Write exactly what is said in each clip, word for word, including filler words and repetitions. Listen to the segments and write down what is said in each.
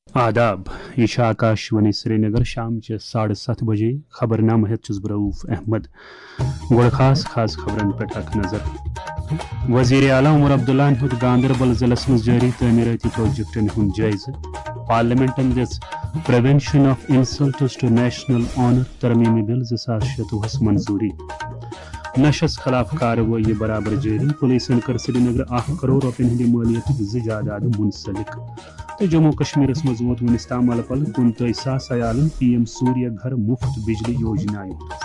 आदाब यह आकाशवाणी श्रीनगर शाम चे साढ़े सत बजे खबरनामा हेत छुस रऊफ अहमद गोड़ खास खास खबरन पे अख नजर वजीर आला उमर अब्दुल्ला हुद गांदरबल जिलस मज जारी तमीराती प्रोजेक्टन हुंद जायज़ पार्लियामेंटन the prevention of insults to national honour तरमीमी बिल ज़ सास शतवुहस मंजूरी नशस खिलाफ कार्रवाई बराबर जारी पुलिसन कर श्रीनगर अख करोड़ रुपयन हंद मालियत ज़ जायदाद मुंसलिक तो जम्मू कश्मीर मज वोत वनस ताम अल पल कुनत सास अयालन पी एम सूर्य घर मुफ्त बिजली योजना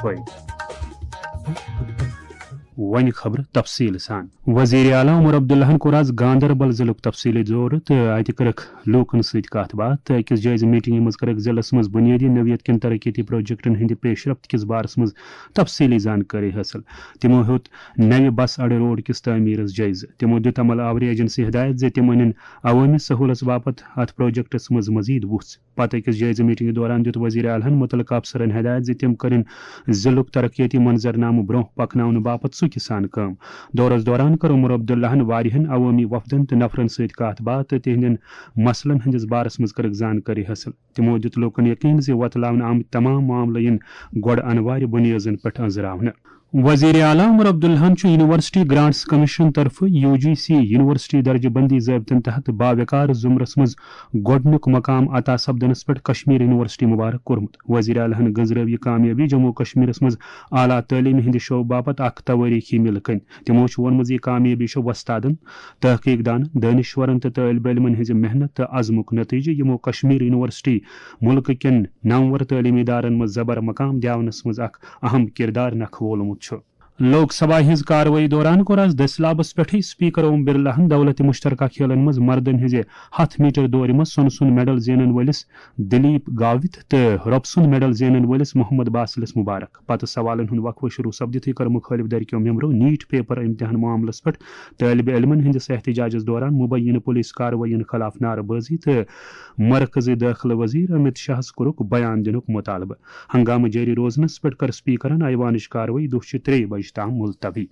फायदा वन खबर तफसील सान वजीर आला उमर अब्दुल्ला कोर आज गांदरबल जिलुक तफसीली दौर तो अत करक लूकन सत कत बात अकिस जायज़ मीटिंग मज करक जिलस मज बुनियादी नवियत किन तरक्याती प्रोजेक्टन हंद पेशरफ्त किस बारस मज तफसीली जानकारी हासिल तमो हेत नव बस अड़ रोड किस तमीर जायज़ तमो दित अमल आवरी एजेंसी हिदायत जे तम अन अवामी सहूलत बापत अत प्रोजेक्टस मज मजीद वुस पत अकिस जायज़ मीटिंग दौरान दित वजीर आला मुतलक अफसरन हिदायत जे तम करें जिलुक तरक्याती मंजरनामा ब्रोह पकन बापत सु किसान कम दौरस दौरान कर उमर अब्दुल्लाहन वारिहन अवामी वफदन तो नफरन सत कत बात तिहंदन मसलन हंदिस बारस मज कर जानकारी हासिल तमो दित लोकन यकीन जे वतलावन आमत तमाम मामले इन गोड़ अनवार्य बुनियादन पे अंजरावन वजीर आला Omar Abdullah university grants commission तरफ यू जी सी यूनिवर्सिटी दर्ज बंदी ज़ाब्तन तहत बावकार जुमरस मज गोडनुक मकाम अता सपदनस पे कश्मीर यूनिवर्सिटी मुबारक कोरमुत वजीर आला गजरव यह कामयाबी जम्मू कश्मीर मज आला तलीम हिंद शो बापत अख तवारीखी मिलकन तमो वोनमुत यह कामयाबी वस्तादन तहकीकदान दानिश्वरन तो तालिब इल्मन हज मेहनत तो अज़मुक नतीजे यमो कश्मीर यूनिवर्सिटी मुल्क किन नामवर तालीमी इदारन मज जबर मकाम दियावनस मज अख अहम किरदार नखवोलमुत लोकसभा हिज कार्रवाई दौरान कोर आज दसलाबस पे स्पीकर ओम बिरला दौलत मुश्तरका खेलन मज मर्दन हिज हथ मीटर दौर मज सन सुन मेडल जेनन वलिस दिलीप गावित तो रबसुन मेडल जेनन वलिस मोहम्मद बासिलस मुबारक पत सवालन हुंद वक्फ शुरू सपदित कर मुखालिफ दरक्यो मेम्बरों नीट पेपर इम्तिहान मामलस पे तालिब इल्मन हंदिस एहतजाजस दौरान मुबैन पुलिस कार्रवाई खिलाफ नारबाजी तो मरकजी दाखिल वजीर अमित शाह कोरुक बयान दिनुक मुतालबा हंगामा जारी रोजनस पे कर स्पीकरन ऐवानिश कार्रवाई दुह त्रे बज ताम मुलतवी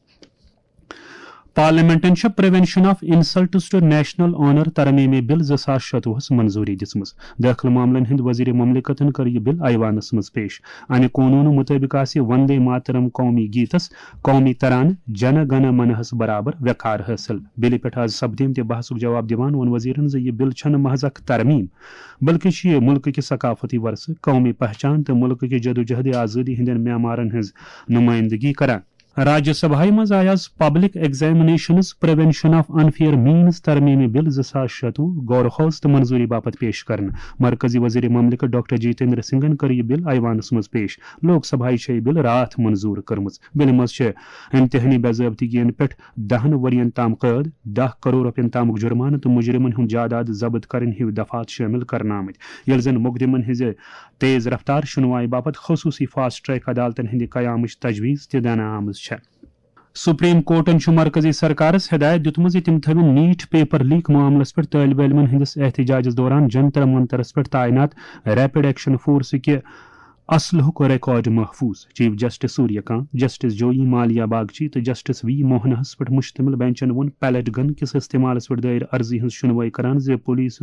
पार्लियामेंटन prevention of insults to national honour तरमीमी बिल ज़ सास शतवुहस मंजूरी दिसमस दाखिल मामलन हिंद वजीर ममलिकतन कर यह बिल ऐवानस मज पेश अने कानून मुताबिक आसि वंदे मातरम कौमी गीतस कौमी तरान जन गण मनहस बराबर व्याकार हासिल बिल पे आज सपदीम ते बहसुक जवाब दिवान वन वजीरन ज यह बिल छन महज अख तरमीम बल्कि यह मुल्क की सकाफती वर्स कौमी पहचान तो मुल्क की जदोजहद आज़ादी हंदन म्यामारन हज नुमाइंदगी करान राज्यसभा मज आय आज public examinations prevention of unfair means तरमीमी बिल ज़ सास शतवुह गौर हौस तो मंजूरी बापत पेश कर मरकजी वजीर ममलिकत डॉक्टर जितेंद्र सिंगन कर यह बिल ऐवानस मज पेश लोकसभा यह बिल रात मंजूर कर्मज बिल मज इम्तिहानी बेज़ाब्तगी पे दहन वरियन ताम कैद दह करोड़ रुपयन तामुक जुर्माना तो मुजरिमन हुंद जायदाद जब्त करन हिव दफात शामिल करना आमत यल जन मुकदमन हिज तेज रफ्तार शुनवाई बापत खसूसी फास्ट ट्रैक अदालतन हंद कयामच तजवीज़ त दिना आमज सुप्रीम कोर्टन मरकजी सरकारस हिदायत दितमज तम थवन नीट पेपर लीक मामलस पे तालिब इल्मन हंदिस एहतजाजस दौरान जंतर मंतरस पे तैनात रैपिड एक्शन फोर्स के असलहुक रिकॉर्ड महफूज chief justice Surya Kant justice Joymalya Bagchi तो जस्टिस वी मोहनस पे मुश्तमिल बेंचन वोन पैलेट गन किस इस्तेमाल पे दायर अर्जी हज शुनवाई करान जे पुलिस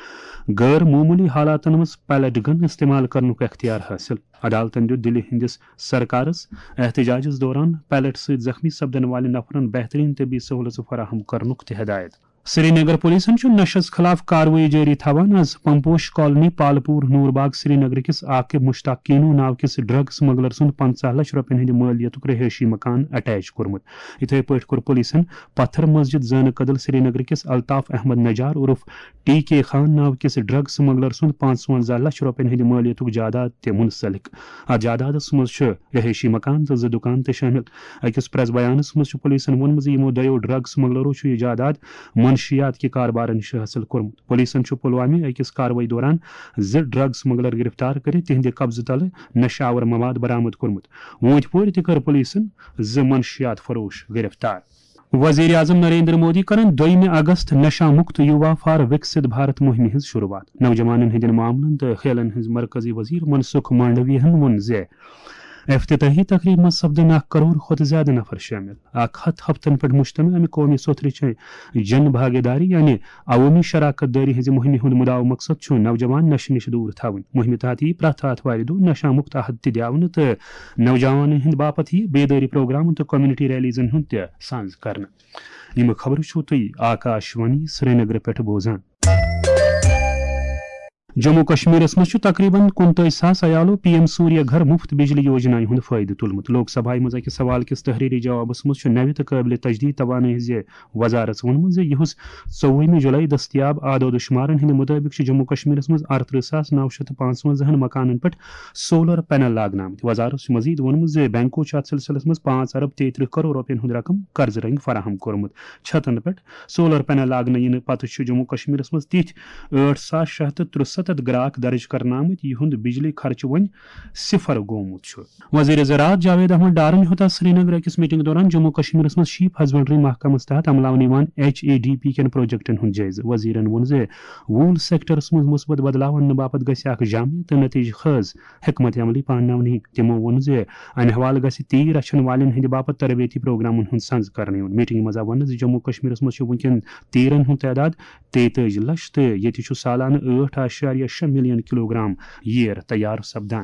गैर मामूली हालातन मज पैलेट गन इस्तेमाल करनुक अख्तियार हासिल अदालतन दित दिल्ली हंदिस सरकारस एहतजाजस दौरान पैलेट सहित जख्मी सपदन वाले नफरन बेहतरीन तबी सहूलत फराहम करनुक त हिदायत श्रीनगर पुलिसन नशस खिलाफ कार्रवाई जारी थवान आज पंपोश कॉलोनी पालपुर नूरबाग श्रीनगर किस आकिब मुश्ताक कीनू नाव किस ड्रग स्मगलर सुन पंचाह लक्ष रुपयन हंद मालियतुक रहायशी मकान अटैच कोरमुत इथे पे कोर पुलिसन पत्थर मस्जिद जन कदल श्रीनगर किस अल्ताफ अहमद नजार उर्फ टी के खान नाव किस ड्रग स्मगलर सुन पांचवंजा लक्ष रुपयन हंद मालियतुक जायदाद ते मुंसलिक अत जायदादस मज रहायशी मकान तो ज दुकान ते शामिल अकिस प्रेस बयानस मज पुलिसन वोनमु ज यमो दयो ड्रग स्मगलरो यह जायदाद मनशियात के कारबारन हासिल कोरमुत पुलिसन पुलवामी अकिस कार्रवाई दौरान ज ड्रग स्मगलर गिरफ्तार कर तिहंद कब्ज तल नशावर मवाद बरामद कोरमुत वोत पोर त कर पुलिसन ज मनशियात फरोश गिरफ्तार वजीर आजम नरेंद्र मोदी करन दोम अगस्त नशा मुक्त युवा फार विकसित भारत मुहिम हज शुरुआत नौजवान हंदन मामलन तो खेलन हज मरकजी वजीर मनसुख मांडवियन वोन जे افتتاحی تقریب میں سپدن اخ کروڑ کھت زیادہ نفر شامل اخ ہتھ ہفتن پہ مشتمل امہ قومی سوتھرچ جن بھاگیداری یعنی عوامی شراکت داری ہز مہم ہند مدعو مقصد نوجوان نشہ نش دور تھون مہم تحت یہ پریت اتوار دہ نشہ مکت عہد تہ دون تو نوجوان ہند باپت یہ بیداری پروگرام تو کمیونٹی ریلیزن ہند تہ سانز کرنا یم خبر چھو تھی آکاش وانی سری نگر پہ بوزان جموں کشمیر مز تقریباً کنتاج ساس عیالو پی ایم سوریہ گھر مفت بجلی یوجنا ہند فائدہ تلمت لوک سبھا مز اکس سوال کس تحریری جوابس مز نو تو قابل تجدید توانائی ہز وزارت وونمت زِ یہس ژوہمہ جولائی دستیاب اعداد و شمارن ہند مطابق جموں کشمیر مز ارترہ ساس نو شیت پانژونزہن مکانن پہ سولر پینل لاگنہ آمت وزارت مزید وونمت زِ بینکو ات سلسلس مز پانچ ارب تیترہ کروڑ روپین ہند رقم قرض رنگ فراہم کورمت چھتن پہ سولر پینل لاگنہ ین پتہ جموں کشمیر مز تیتھ ٹھ ساس شیٚے ہتھ تہٕ ترٛسَتتھ گراک درج کرنا آمت یہند بجلی خرچ ون صفر گومت وزیر زراعت جاوید احمد ڈارن ہوتا سری نگر اکس میٹنگ دوران جموں کشمیر مز شیپ ہسبنڈری محکمس تحت عملاون یوان ایچ اے ڈی پی کین پروجیکٹن ہند جائزہ وزیرن وون زِ وول سیکٹرس مز مثبت بدلاو انہ باپت گژھِ اکھ جامع تہٕ نتیجہ خیز حکمت عملی پانناونہٕ تمو وون زِ امہ حوالہٕ گژھِ تیٖر رچھن والٮ۪ن ہٕنٛدِ باپت تربیتی پروگرامن ہند سنز کرنہٕ یُن میٹنگ منٛز آو وننہٕ زِ جموں کشمیرس مز چھُ وٕنکٮ۪ن تیٖرن ہُنٛد تعداد تیتٲجی لچھ تہٕ ییٚتہِ چھُ سالانہٕ ٲٹھ اشاریہ شےٚ ملین کلو گرام ییر تیار سپدان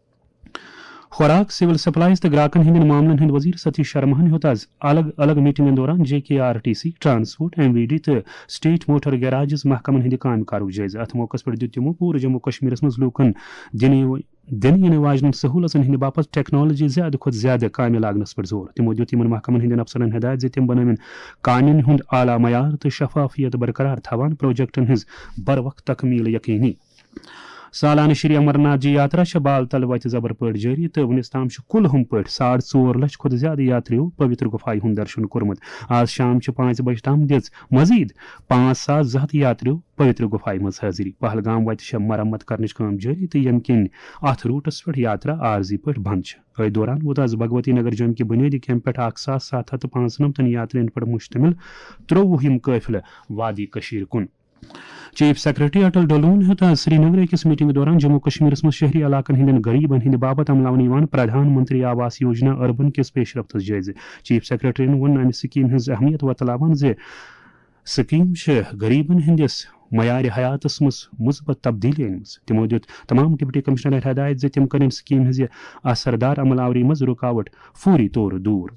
خوراک سول سپلائز تو گراکن ہند معاملن ہند وزیر ستیش شرما ہن آز الگ الگ میٹنگن دوران J K R T C transport M V D تو سٹیٹ موٹر گیراجز محکمن ہند کام کارک جائزہ ات موقع پہ دت تمو پور جموں کشمیر مز لوکن دن دن ین واجن سہولتن ہند باپت ٹیکنالوجی زیادہ کھت زیادہ کامہ لاگنس پہ زور تمو دیت یمن محکمن ہند افسرن ہدایت زِ تم بنوین کامین ہند اعلی معیار تو شفافیت برقرار تھوان پروجیکٹن ہز بر وقت تکمیل یقینی سالانہ شری امرناتھ جی یاترا بال تل وت زبر پہ جاری تو ونس تام کل ہم پہ ساڑ ژور لچھ کھت زیادہ یاتریو پوتر گفائی ہند درشن کورمت آج شام پانچ بج تام دِژ مزید پانچ ساس زٕ ہتھ یاتریو پوتر گفائی مز حاضری پہلگام وتہ مرمت کرنچ کام جاری تو یم کن ات روٹس پہ یاترا عارضی پہ بند ات دوران ووت آز بھگوتی نگر جوم کہ بنیادی کیمپ پہ اک ساس سات ہتھ پانچ نمتن یاترین پہ مشتمل تروہ یم قافلہ وادی کشیر کن چیف سیکرٹری اٹل ڈولون ہت سری نگر اکس میٹنگ دوران جموں کشمیر مز شہری علاقن ہند غریبن ہند باپت عملاون یوان پردھان منتری آواس یوجنا اربن کس پیش رفتس جائزہ چیف سیکرٹرین وون امہ سکیم ہز اہمیت وتلاوان زِ سکیم غریبن ہندس معیار حیاتس مز مثبت تبدیلی انمز تمو دیت تمام ڈپٹی کمشنر ہدایت زِ تم کرن سکیم ہز اثردار عمل آوری مز رکاوٹ فوری طور دور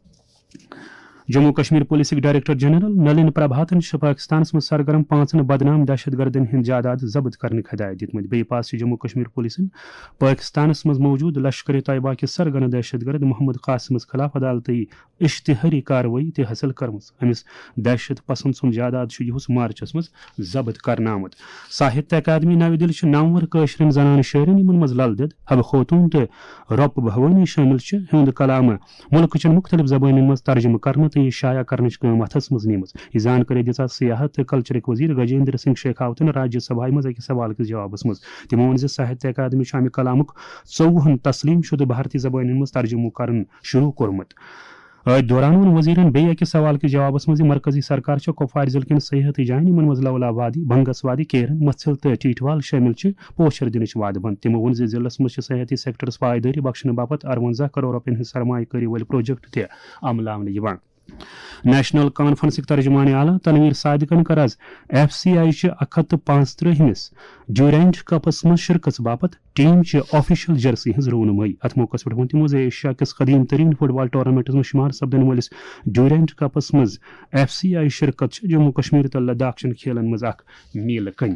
Jammu Kashmir police director general Nalin پربھاتن پاکستان مز سرگرم پانچن بدنام دہشت گردن ہند جائیداد ضبط کرنے ہدایت دتمت بی پاس جموں کشمیر پولیسن پاکستان مز موجود لشکر طیبہ کس سرگرم دہشت گرد محمد قاسمس خلاف عدالتی اشتہاری کاروٲیی تہ حاصل کرمز امس دہشت پسند سن جائیداد یہس مارچس مز ضبط کرنا آمت ساہتیہ اکادمی نو دل نوور قشرن زنان شعرن یمن مز لل دید حب خوتون تو رب بھوانی شامل ہند کلام ملک چن مختلف زبانن مز ترجمہ کرنے تو یہ شائع کرنچ کام اتھس مز نیمز یہ زانکاری دِژ سیاحت تو کلچرک وزیر گجیندر سنگھ شیخاوتن راجیہ سبھا مز اکس سوال کس جوابس مز تمو وون زِ ساہتیہ اکادمی امہ کلامک ژوہن تسلیم شدہ بھارتی زبانن مز ترجمہ کرن شروع کورمت ات دوران وون وزیرن بیٚیہِ أکِس سوال کس جوابس مز مرکزی سرکار کپوار ضلع کٮ۪ن سیاحتی جاین یمن مز لولاب وادی بنگس وادی کیرن مژھل تو ٹیٹوال شٲمِل پوچھر دنچ وعدٕ بند تمو وون زِ ضلعس مز سیاحتی سیکٹرس پائیدٲری بخشنہٕ باپت ارونزہ کروڑ رۄپین ہٕنٛز سرمایہ کٲری وٲلۍ پروجیکٹ تہِ عملاونہٕ یِوان نیشنل کانفرنسک ترجمان اعلیٰ تنویر صادقن کر آز ایف سی آئی چہ اک ہتھ پانچ ترہمس ڈیورینٹ کپس مز شرکت باپت ٹیم چہ آفیشل جرسی ہز رونمائی ات موقع پہ ون تمو زِ ایشیا کس قدیم ترین فٹ بال ٹورنامنٹس مز شمار سپدن ولس ڈیورینٹ کپس مز ایف سی آئی شرکت جموں کشمیر تو لداخ چن کھیلن مز اخ میل کن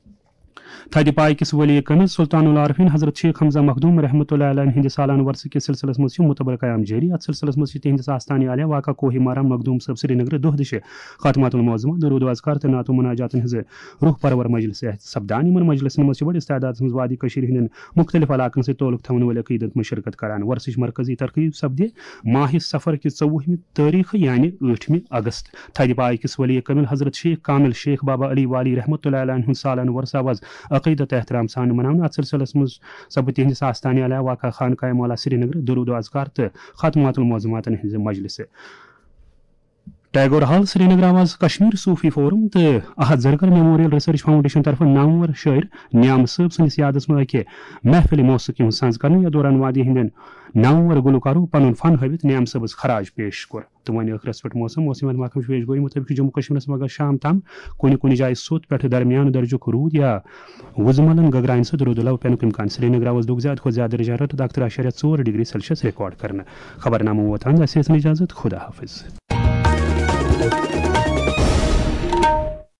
تھدِ پاے کس ولی کنز سلطان العارفین حضرت شیخ حمزہ مخدوم رحمۃ اللہ علیہ ہند سالانہ ورثہ کس سلسلس مز متبر قیام جاری ات سلسلس مز تہندس آستانہ عالیہ واقع کوہ مارا مخدوم صاحب سری نگر دہ دش خاتمات المعظمہ درود و اذکار تو نعت و مناجاتن ہز روح پرور مجلس سپدان یمن مجلسن مز بڑس تعداد مز وادی کشیر ہند مختلف علاقن سے تعلق تھون ول عقیدت مز شرکت کران ورثہ مرکزی ترقیب سپدے ماہ سفر کہ ژوہمہ تاریخ یعنی ٲٹھمہ اگست تھدِ پاے کس ولی کامل حضرت شیخ کامل شیخ بابا علی والی رحمۃ اللہ علیہ ہند سالانہ ورثہ آواز عقیدت احترام سان مناونہ ات سلسلس مز سپد تہندس آستانہ علیہ واقع خانقاہ مولا سری نگر درود و اذکار تو خاتمات المعظماتن ہز مجلس ٹیگور ہال سرینگر آواز کشمیر صوفی فورم تو Ahad Zargar memorial research foundation طرف نامور شاعر نیام صٲب سندس یادس مز اکہ محفل موسیقی ہند ساز کرنے یا دوران وادی ہندین نامور گلوکارو پن فن ہاوت نیام صٲبس خراج پیش کور تو ون ٲخرس پہ موسم موسمیات محکمہ پیش گوئی مطابق جموں کشمیر مگر شام تام کن کن جائیں سوت پہ درمیان درجک رود یا وزملن گگرائن سد رود لو پینک امکان سرینگر آواز دک زیادہ کھت زیادہ درجہ حرارت اکترہ اشاریہ ژور ڈگری سیلسیس ریکارڈ کرنا خبر نامہ ووتان اسی نجازت خدا حافظ.